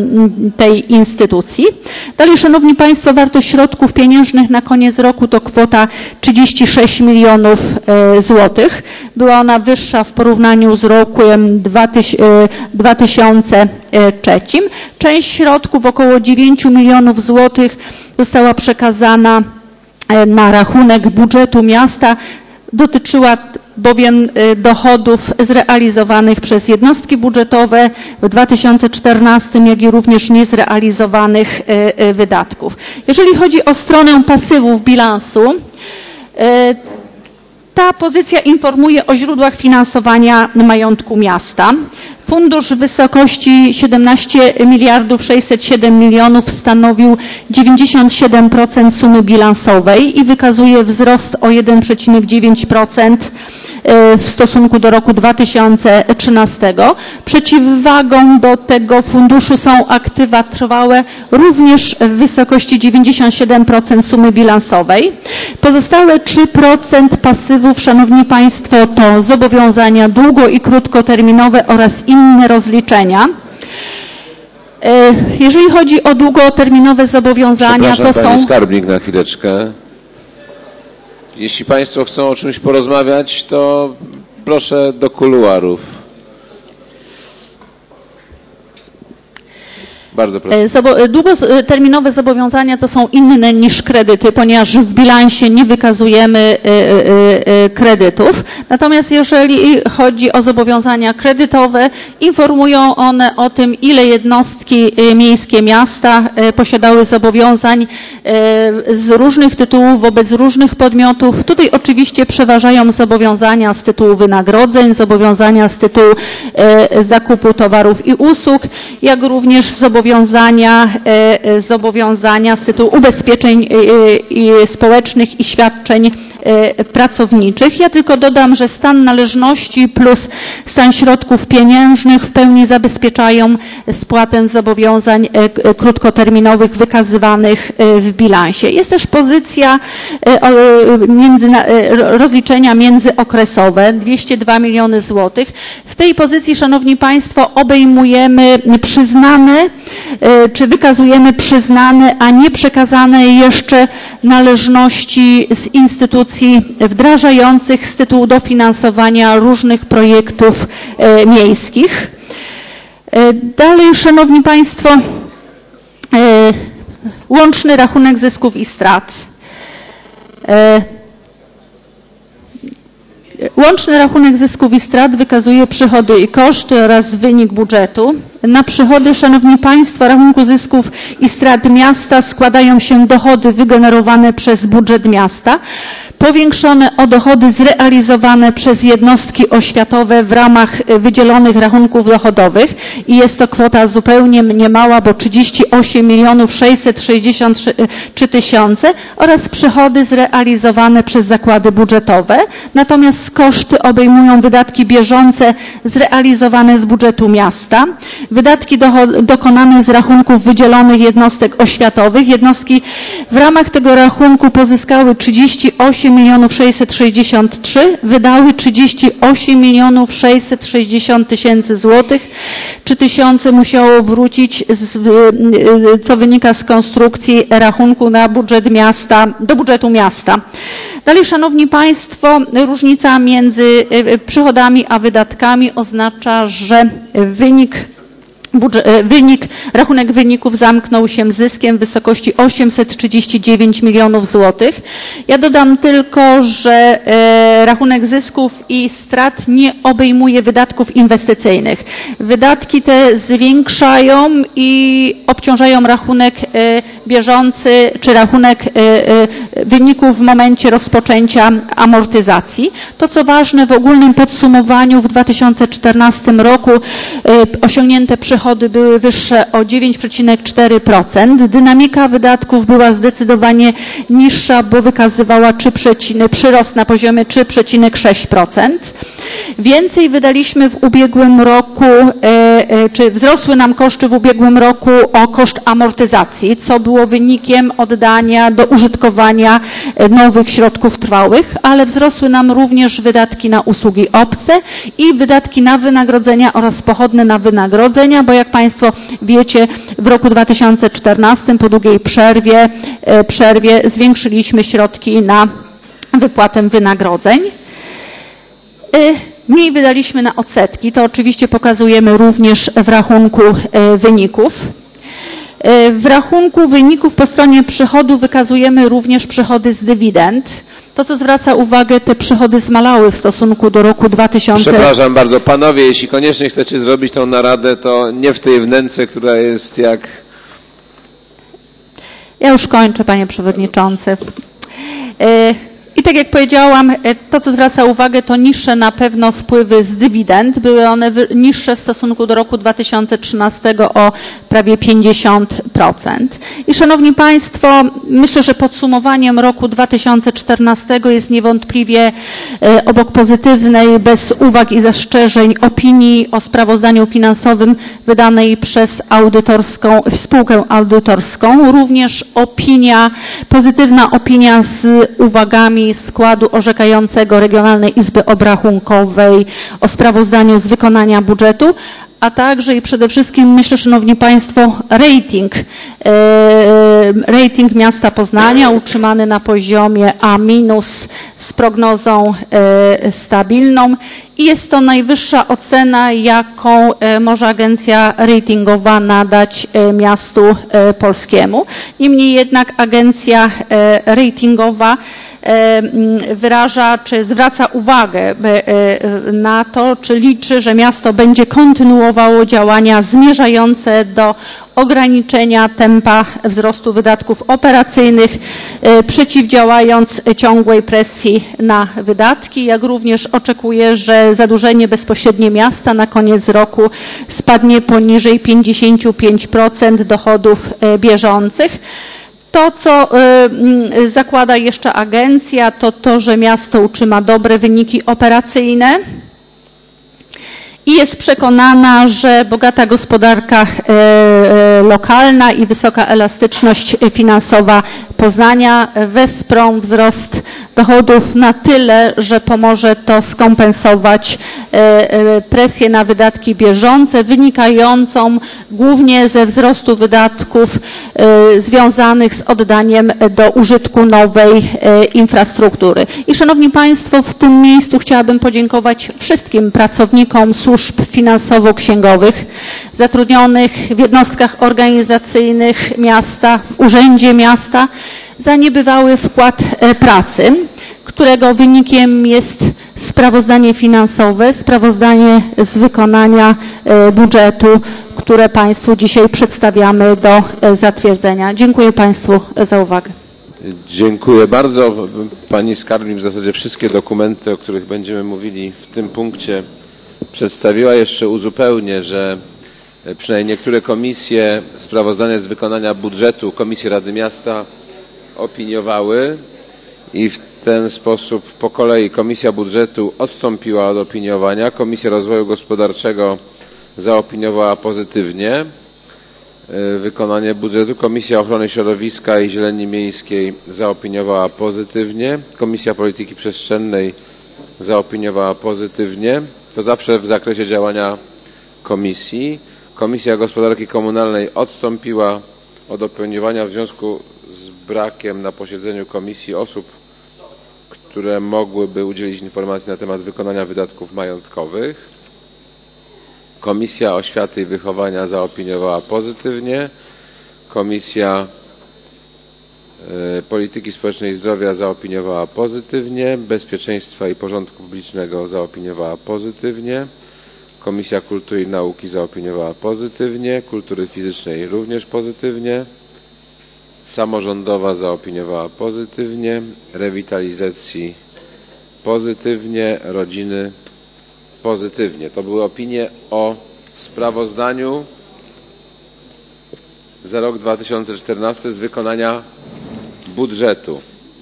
tej instytucji. Dalej, Szanowni Państwo, wartość środków pieniężnych na koniec roku to kwota trzydzieści sześć milionów złotych. Była ona wyższa w porównaniu z rokiem dwa tysiące trzecim. Część środków, około dziewięć milionów złotych, została przekazana na rachunek budżetu miasta. Dotyczyła bowiem dochodów zrealizowanych przez jednostki budżetowe w dwa tysiące czternastym, jak i również niezrealizowanych wydatków. Jeżeli chodzi o stronę pasywów bilansu, ta pozycja informuje o źródłach finansowania majątku miasta. Fundusz w wysokości siedemnaście miliardów sześćset siedem milionów stanowił dziewięćdziesiąt siedem procent sumy bilansowej i wykazuje wzrost o jeden przecinek dziewięć procent w stosunku do roku dwa tysiące trzynastego. Przeciwwagą do tego funduszu są aktywa trwałe również w wysokości dziewięćdziesiąt siedem procent sumy bilansowej. Pozostałe trzy procent pasywów, Szanowni Państwo, to zobowiązania długo- i krótkoterminowe oraz inne rozliczenia. Jeżeli chodzi o długoterminowe zobowiązania, to są... Pani skarbnik na chwileczkę. Jeśli Państwo chcą o czymś porozmawiać, to proszę do kuluarów. Bardzo proszę. Długoterminowe zobowiązania to są inne niż kredyty, ponieważ w bilansie nie wykazujemy kredytów. Natomiast jeżeli chodzi o zobowiązania kredytowe, informują one o tym, ile jednostki miejskie miasta posiadały zobowiązań z różnych tytułów wobec różnych podmiotów. Tutaj oczywiście przeważają zobowiązania z tytułu wynagrodzeń, zobowiązania z tytułu zakupu towarów i usług, jak również zobowiązania Zobowiązania, zobowiązania z tytułu ubezpieczeń społecznych i świadczeń pracowniczych. Ja tylko dodam, że stan należności plus stan środków pieniężnych w pełni zabezpieczają spłatę zobowiązań krótkoterminowych wykazywanych w bilansie. Jest też pozycja między, rozliczenia międzyokresowe, dwieście dwa miliony złotych. W tej pozycji, Szanowni Państwo, obejmujemy przyznane, czy wykazujemy przyznane, a nie przekazane jeszcze należności z instytucji wdrażających z tytułu dofinansowania różnych projektów miejskich. Dalej, Szanowni Państwo, łączny rachunek zysków i strat. Łączny rachunek zysków i strat wykazuje przychody i koszty oraz wynik budżetu. Na przychody, Szanowni Państwo, rachunku zysków i strat miasta składają się dochody wygenerowane przez budżet miasta, powiększone o dochody zrealizowane przez jednostki oświatowe w ramach wydzielonych rachunków dochodowych i jest to kwota zupełnie niemała, bo trzydzieści osiem milionów sześćset sześćdziesiąt trzy tysiące oraz przychody zrealizowane przez zakłady budżetowe. Natomiast koszty obejmują wydatki bieżące zrealizowane z budżetu miasta, wydatki do, dokonane z rachunków wydzielonych jednostek oświatowych. Jednostki w ramach tego rachunku pozyskały trzydzieści osiem milionów sześćset sześćdziesiąt trzy, wydały trzydzieści osiem milionów sześćset sześćdziesiąt tysięcy złotych. trzy tysiące musiało wrócić, z, co wynika z konstrukcji rachunku na budżet miasta, do budżetu miasta. Dalej, Szanowni Państwo, różnica między przychodami a wydatkami oznacza, że wynik Wynik, rachunek wyników zamknął się zyskiem w wysokości osiemset trzydzieści dziewięć milionów złotych. Ja dodam tylko, że rachunek zysków i strat nie obejmuje wydatków inwestycyjnych. Wydatki te zwiększają i obciążają rachunek bieżący czy rachunek wyników w momencie rozpoczęcia amortyzacji. To, co ważne, w ogólnym podsumowaniu w dwa tysiące czternastym roku osiągnięte przychody były wyższe o dziewięć przecinek cztery procent. Dynamika wydatków była zdecydowanie niższa, bo wykazywała przyrost na poziomie trzy przecinek sześć procent. Więcej wydaliśmy w ubiegłym roku, czy wzrosły nam koszty w ubiegłym roku o koszt amortyzacji, co było wynikiem oddania do użytkowania nowych środków trwałych, ale wzrosły nam również wydatki na usługi obce i wydatki na wynagrodzenia oraz pochodne na wynagrodzenia, bo jak Państwo wiecie, w roku dwa tysiące czternastym po długiej przerwie, przerwie zwiększyliśmy środki na wypłatę wynagrodzeń. Mniej wydaliśmy na odsetki, to oczywiście pokazujemy również w rachunku wyników. W rachunku wyników po stronie przychodu wykazujemy również przychody z dywidend. To, co zwraca uwagę, te przychody zmalały w stosunku do roku dwa tysiące. Przepraszam bardzo, panowie, jeśli koniecznie chcecie zrobić tą naradę, to nie w tej wnęce, która jest jak... Ja już kończę, panie przewodniczący. I tak jak powiedziałam, to, co zwraca uwagę, to niższe na pewno wpływy z dywidend. Były one niższe w stosunku do roku dwa tysiące trzynastego o prawie pięćdziesiąt procent. I szanowni państwo, myślę, że podsumowaniem roku dwa tysiące czternastego jest niewątpliwie obok pozytywnej, bez uwag i zastrzeżeń opinii o sprawozdaniu finansowym wydanej przez audytorską, spółkę audytorską, również opinia, pozytywna opinia z uwagami składu orzekającego Regionalnej Izby Obrachunkowej o sprawozdaniu z wykonania budżetu, a także i przede wszystkim myślę, szanowni państwo, rating, e, rating miasta Poznania utrzymany na poziomie A minus z prognozą e, stabilną i jest to najwyższa ocena, jaką e, może agencja ratingowa nadać e, miastu e, polskiemu. Niemniej jednak agencja e, ratingowa wyraża, czy zwraca uwagę na to, czy liczy, że miasto będzie kontynuowało działania zmierzające do ograniczenia tempa wzrostu wydatków operacyjnych, przeciwdziałając ciągłej presji na wydatki, jak również oczekuje, że zadłużenie bezpośrednie miasta na koniec roku spadnie poniżej pięćdziesiąt pięć procent dochodów bieżących. To, co y, zakłada jeszcze agencja, to to, że miasto utrzyma dobre wyniki operacyjne i jest przekonana, że bogata gospodarka y, y, lokalna i wysoka elastyczność finansowa Poznania wesprą wzrost dochodów na tyle, że pomoże to skompensować presję na wydatki bieżące wynikającą głównie ze wzrostu wydatków związanych z oddaniem do użytku nowej infrastruktury. I szanowni państwo, w tym miejscu chciałabym podziękować wszystkim pracownikom służb finansowo-księgowych zatrudnionych w jednostkach organizacyjnych miasta, w urzędzie miasta za niebywały wkład pracy, którego wynikiem jest sprawozdanie finansowe, sprawozdanie z wykonania budżetu, które państwu dzisiaj przedstawiamy do zatwierdzenia. Dziękuję państwu za uwagę. Dziękuję bardzo. Pani skarbnik w zasadzie wszystkie dokumenty, o których będziemy mówili w tym punkcie, przedstawiła. Jeszcze uzupełnię, że przynajmniej niektóre komisje sprawozdania z wykonania budżetu, Komisje Rady Miasta opiniowały i w ten sposób po kolei Komisja Budżetu odstąpiła od opiniowania. Komisja Rozwoju Gospodarczego zaopiniowała pozytywnie wykonanie budżetu. Komisja Ochrony Środowiska i Zieleni Miejskiej zaopiniowała pozytywnie. Komisja Polityki Przestrzennej zaopiniowała pozytywnie. To zawsze w zakresie działania komisji. Komisja Gospodarki Komunalnej odstąpiła od opiniowania w związku z brakiem na posiedzeniu komisji osób, które mogłyby udzielić informacji na temat wykonania wydatków majątkowych. Komisja Oświaty i Wychowania zaopiniowała pozytywnie. Komisja Polityki Społecznej i Zdrowia zaopiniowała pozytywnie. Bezpieczeństwa i Porządku Publicznego zaopiniowała pozytywnie. Komisja Kultury i Nauki zaopiniowała pozytywnie. Kultury Fizycznej również pozytywnie. Samorządowa zaopiniowała pozytywnie. Rewitalizacji pozytywnie. Rodziny pozytywnie. To były opinie o sprawozdaniu za rok dwa tysiące czternasty z wykonania budżetu.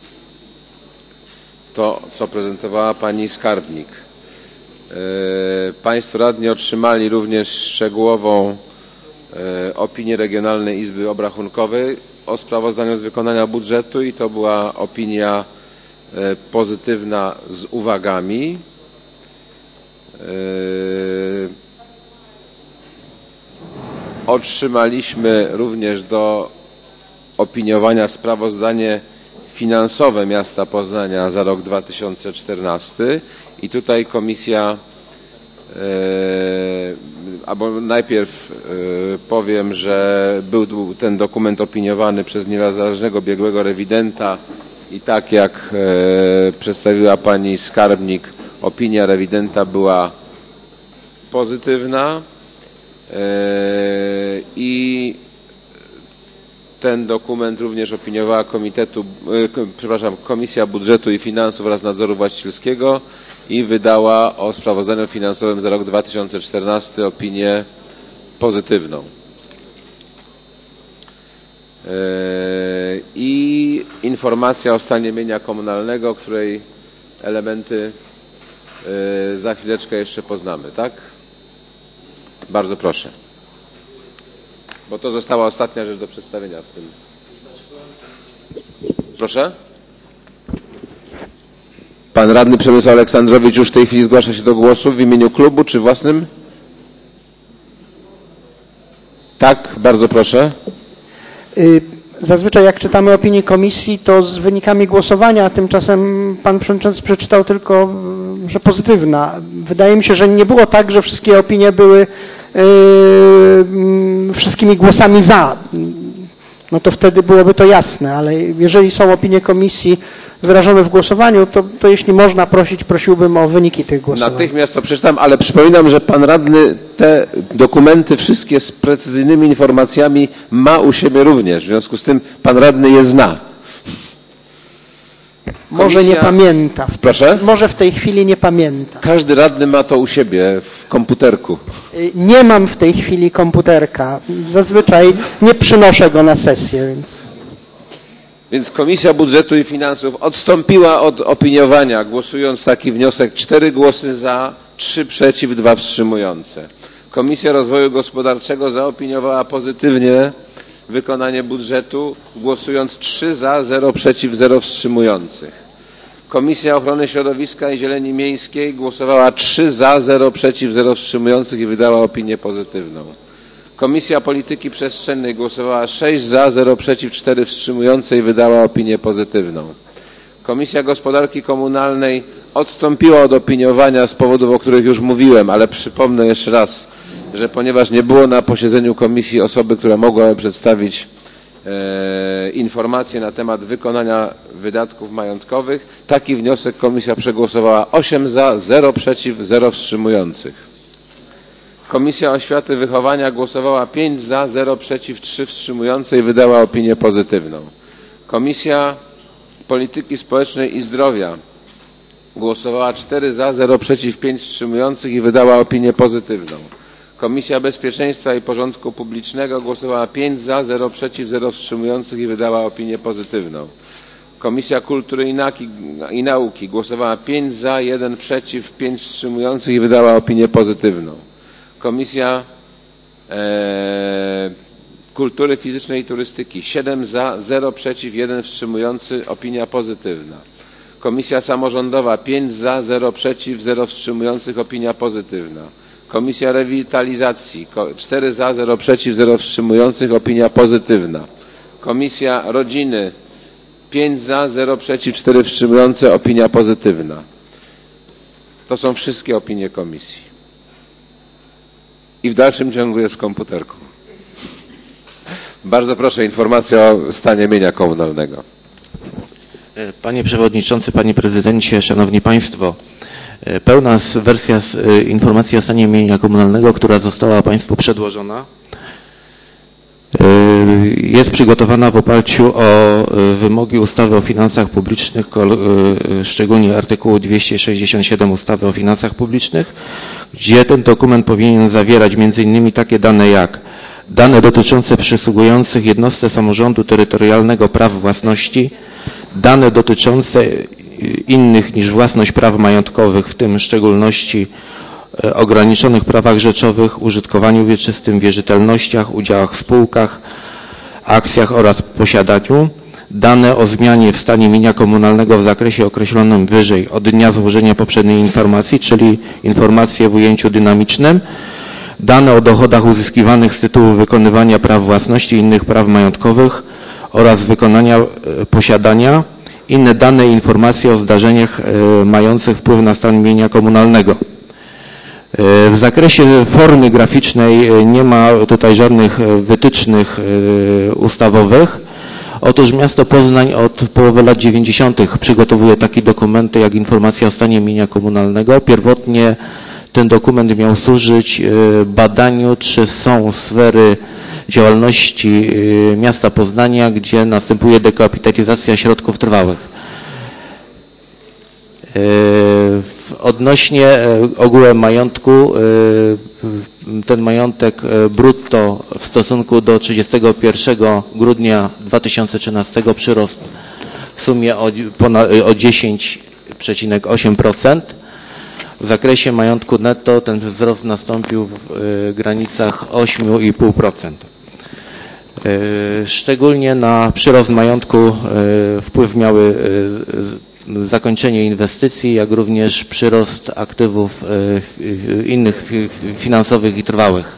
To, co prezentowała pani skarbnik. Państwo radni otrzymali również szczegółową opinię Regionalnej Izby Obrachunkowej o sprawozdaniu z wykonania budżetu i to była opinia pozytywna z uwagami. Otrzymaliśmy również do opiniowania sprawozdanie finansowe miasta Poznania za rok dwa tysiące czternasty i tutaj komisja, albo najpierw powiem, że był ten dokument opiniowany przez niezależnego biegłego rewidenta i tak jak przedstawiła pani skarbnik, opinia rewidenta była pozytywna i ten dokument również opiniowała komitetu, przepraszam, Komisja Budżetu i Finansów oraz Nadzoru Właścicielskiego i wydała o sprawozdaniu finansowym za rok dwa tysiące czternasty opinię pozytywną. i informacja o stanie mienia komunalnego, której elementy za chwileczkę jeszcze poznamy, tak? Bardzo proszę. Bo to została ostatnia rzecz do przedstawienia w tym. Proszę? Pan radny Przemysław Aleksandrowicz już w tej chwili zgłasza się do głosu w imieniu klubu czy własnym? Tak, bardzo proszę. Zazwyczaj jak czytamy opinię komisji, to z wynikami głosowania, a tymczasem pan przewodniczący przeczytał tylko, że pozytywna. Wydaje mi się, że nie było tak, że wszystkie opinie były yy, wszystkimi głosami za. No to wtedy byłoby to jasne, ale jeżeli są opinie komisji wyrażone w głosowaniu, to, to jeśli można prosić, prosiłbym o wyniki tych głosowań. Natychmiast to przeczytam, ale przypominam, że pan radny te dokumenty wszystkie z precyzyjnymi informacjami ma u siebie również. W związku z tym pan radny je zna. Komisja... Może nie pamięta. W Proszę? Może w tej chwili nie pamięta. Każdy radny ma to u siebie w komputerku. Nie mam w tej chwili komputerka. Zazwyczaj nie przynoszę go na sesję, więc... Więc Komisja Budżetu i Finansów odstąpiła od opiniowania, głosując taki wniosek cztery głosy za, trzy przeciw, dwa wstrzymujące. Komisja Rozwoju Gospodarczego zaopiniowała pozytywnie wykonanie budżetu, głosując trzy za, zero przeciw, zero wstrzymujących. Komisja Ochrony Środowiska i Zieleni Miejskiej głosowała trzy za, zero przeciw, zero wstrzymujących i wydała opinię pozytywną. Komisja Polityki Przestrzennej głosowała sześć za, zero przeciw, cztery wstrzymujące i wydała opinię pozytywną. Komisja Gospodarki Komunalnej odstąpiła od opiniowania z powodów, o których już mówiłem, ale przypomnę jeszcze raz, że ponieważ nie było na posiedzeniu komisji osoby, która mogłaby przedstawić e, informacje na temat wykonania wydatków majątkowych, taki wniosek komisja przegłosowała osiem za, zero przeciw, zero wstrzymujących. Komisja Oświaty i Wychowania głosowała pięć za, zero przeciw, trzy wstrzymujące i wydała opinię pozytywną. Komisja Polityki Społecznej i Zdrowia głosowała cztery za, zero przeciw, pięć wstrzymujących i wydała opinię pozytywną. Komisja Bezpieczeństwa i Porządku Publicznego głosowała pięć za, zero przeciw, zero wstrzymujących i wydała opinię pozytywną. Komisja Kultury i, Naki, i Nauki głosowała pięć za, jeden przeciw, pięć wstrzymujących i wydała opinię pozytywną. Komisja e, Kultury Fizycznej i Turystyki siedem za, zero przeciw, jeden wstrzymujący, opinia pozytywna. Komisja Samorządowa pięć za, zero przeciw, zero wstrzymujących, opinia pozytywna. Komisja Rewitalizacji cztery za, zero przeciw, zero wstrzymujących, opinia pozytywna. Komisja Rodziny pięć za, zero przeciw, cztery wstrzymujące, opinia pozytywna. To są wszystkie opinie komisji. I w dalszym ciągu jest w komputerku. Bardzo proszę, informacja o stanie mienia komunalnego. Panie Przewodniczący, Panie Prezydencie, Szanowni Państwo. Pełna wersja informacji o stanie mienia komunalnego, która została Państwu przedłożona, jest przygotowana w oparciu o wymogi ustawy o finansach publicznych, szczególnie artykułu dwieście sześćdziesiąt siedem ustawy o finansach publicznych, gdzie ten dokument powinien zawierać między innymi takie dane jak dane dotyczące przysługujących jednostce samorządu terytorialnego praw własności, dane dotyczące innych niż własność praw majątkowych, w tym w szczególności ograniczonych prawach rzeczowych, użytkowaniu wieczystym, wierzytelnościach, udziałach w spółkach, akcjach oraz posiadaniu, dane o zmianie w stanie mienia komunalnego w zakresie określonym wyżej od dnia złożenia poprzedniej informacji, czyli informacje w ujęciu dynamicznym, dane o dochodach uzyskiwanych z tytułu wykonywania praw własności i innych praw majątkowych oraz wykonania posiadania, inne dane i informacje o zdarzeniach mających wpływ na stan mienia komunalnego. W zakresie formy graficznej nie ma tutaj żadnych wytycznych ustawowych. Otóż miasto Poznań od połowy lat dziewięćdziesiątych przygotowuje takie dokumenty jak informacja o stanie mienia komunalnego. Pierwotnie ten dokument miał służyć badaniu, czy są sfery działalności miasta Poznania, gdzie następuje dekapitalizacja środków trwałych. Odnośnie ogółem majątku ten majątek brutto w stosunku do trzydziestego pierwszego grudnia dwa tysiące trzynastego przyrost w sumie o, ponad, o dziesięć przecinek osiem procent. W zakresie majątku netto ten wzrost nastąpił w granicach osiem i pół procent. Szczególnie na przyrost majątku wpływ miały zakończenie inwestycji, jak również przyrost aktywów innych finansowych i trwałych.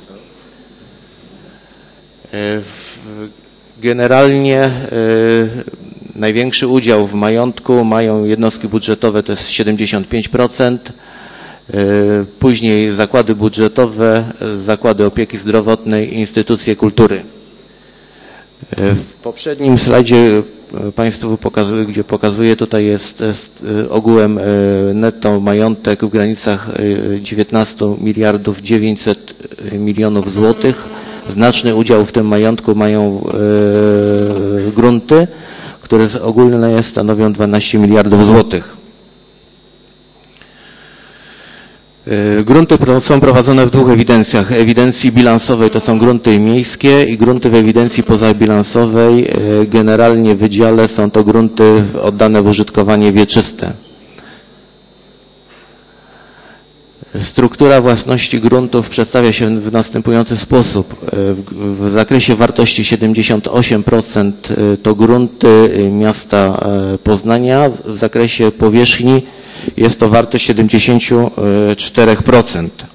Generalnie największy udział w majątku mają jednostki budżetowe, to jest siedemdziesiąt pięć procent. Później zakłady budżetowe, zakłady opieki zdrowotnej, instytucje kultury. W poprzednim slajdzie Państwu pokazuję, gdzie pokazuję, tutaj jest, jest ogółem netto majątek w granicach dziewiętnaście miliardów dziewięćset milionów złotych. Znaczny udział w tym majątku mają e, grunty, które ogólnie stanowią dwanaście miliardów złotych. Grunty są prowadzone w dwóch ewidencjach. Ewidencji bilansowej to są grunty miejskie i grunty w ewidencji pozabilansowej. Generalnie w wydziale są to grunty oddane w użytkowanie wieczyste. Struktura własności gruntów przedstawia się w następujący sposób. W zakresie wartości siedemdziesiąt osiem procent to grunty miasta Poznania, w zakresie powierzchni jest to wartość siedemdziesiąt cztery procent.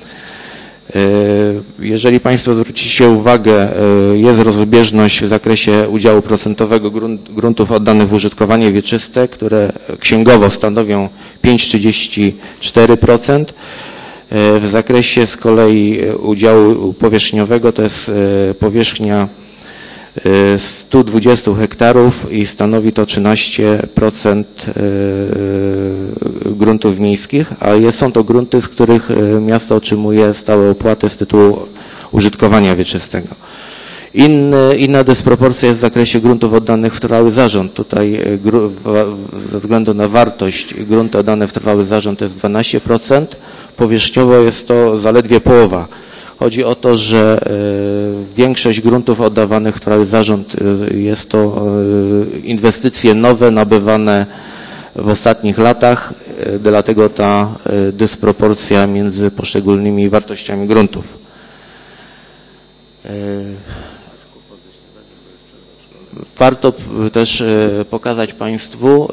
Jeżeli Państwo zwrócicie uwagę, jest rozbieżność w zakresie udziału procentowego gruntów oddanych w użytkowanie wieczyste, które księgowo stanowią pięć przecinek trzydzieści cztery procent. W zakresie z kolei udziału powierzchniowego to jest powierzchnia sto dwadzieścia hektarów i stanowi to trzynaście procent gruntów miejskich, a są to grunty, z których miasto otrzymuje stałe opłaty z tytułu użytkowania wieczystego. Inny, inna dysproporcja jest w zakresie gruntów oddanych w trwały zarząd. Tutaj ze względu na wartość grunty oddane w trwały zarząd to jest dwanaście procent, powierzchniowo jest to zaledwie połowa. Chodzi o to, że większość gruntów oddawanych w trwały zarząd jest to inwestycje nowe, nabywane w ostatnich latach, dlatego ta dysproporcja między poszczególnymi wartościami gruntów. Warto też pokazać Państwu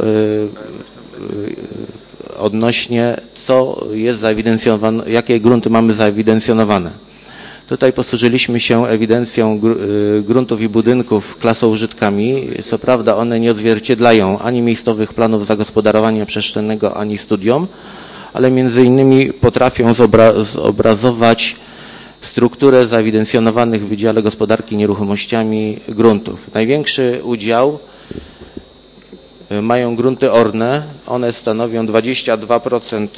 odnośnie, co jest zaewidencjonowane, jakie grunty mamy zaewidencjonowane. Tutaj posłużyliśmy się ewidencją gruntów i budynków klasą użytkami. Co prawda one nie odzwierciedlają ani miejscowych planów zagospodarowania przestrzennego, ani studium, ale między innymi potrafią zobrazować strukturę zaewidencjonowanych w Wydziale Gospodarki Nieruchomościami gruntów. Największy udział mają grunty orne. One stanowią dwadzieścia dwa procent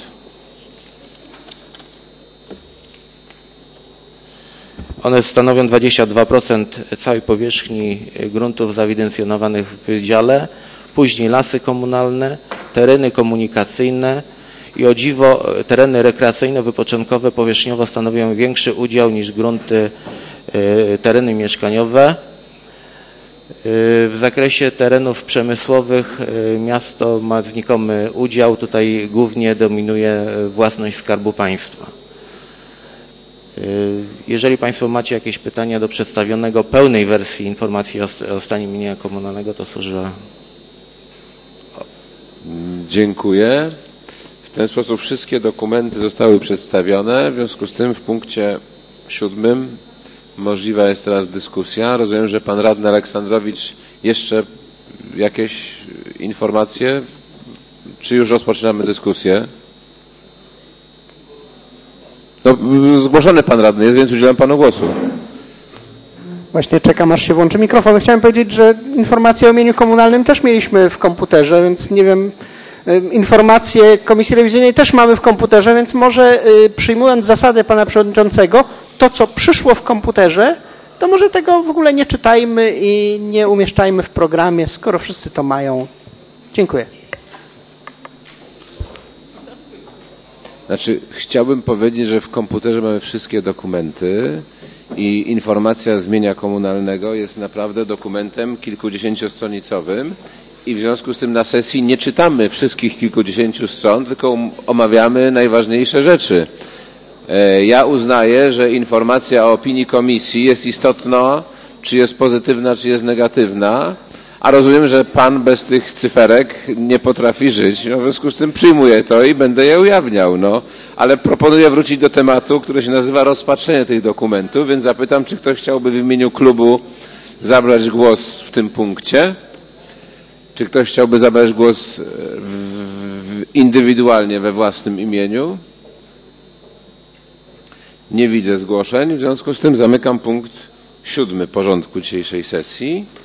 One stanowią dwadzieścia dwa procent całej powierzchni gruntów zaewidencjonowanych w wydziale. Później lasy komunalne, tereny komunikacyjne i o dziwo tereny rekreacyjno-wypoczynkowe powierzchniowo stanowią większy udział niż grunty, tereny mieszkaniowe. W zakresie terenów przemysłowych miasto ma znikomy udział. Tutaj głównie dominuje własność Skarbu Państwa. Jeżeli Państwo macie jakieś pytania do przedstawionego pełnej wersji informacji o stanie mienia komunalnego, to służę. Dziękuję. W ten sposób wszystkie dokumenty zostały przedstawione. W związku z tym w punkcie siódmym możliwa jest teraz dyskusja. Rozumiem, że Pan Radny Aleksandrowicz jeszcze jakieś informacje? Czy już rozpoczynamy dyskusję? No, zgłoszony Pan Radny jest, więc udzielam Panu głosu. Właśnie czekam, aż się włączy mikrofon. Chciałem powiedzieć, że informacje o mieniu komunalnym też mieliśmy w komputerze, więc nie wiem, informacje Komisji Rewizyjnej też mamy w komputerze, więc może przyjmując zasadę Pana Przewodniczącego, to co przyszło w komputerze, to może tego w ogóle nie czytajmy i nie umieszczajmy w programie, skoro wszyscy to mają. Dziękuję. Znaczy, chciałbym powiedzieć, że w komputerze mamy wszystkie dokumenty i informacja z mienia komunalnego jest naprawdę dokumentem kilkudziesięciostronicowym i w związku z tym na sesji nie czytamy wszystkich kilkudziesięciu stron, tylko omawiamy najważniejsze rzeczy. Ja uznaję, że informacja o opinii komisji jest istotna, czy jest pozytywna, czy jest negatywna, a rozumiem, że pan bez tych cyferek nie potrafi żyć. No, w związku z tym przyjmuję to i będę je ujawniał. No. Ale proponuję wrócić do tematu, który się nazywa rozpatrzenie tych dokumentów, więc zapytam, czy ktoś chciałby w imieniu klubu zabrać głos w tym punkcie? Czy ktoś chciałby zabrać głos w, w, indywidualnie we własnym imieniu? Nie widzę zgłoszeń, w związku z tym zamykam punkt siódmy porządku dzisiejszej sesji.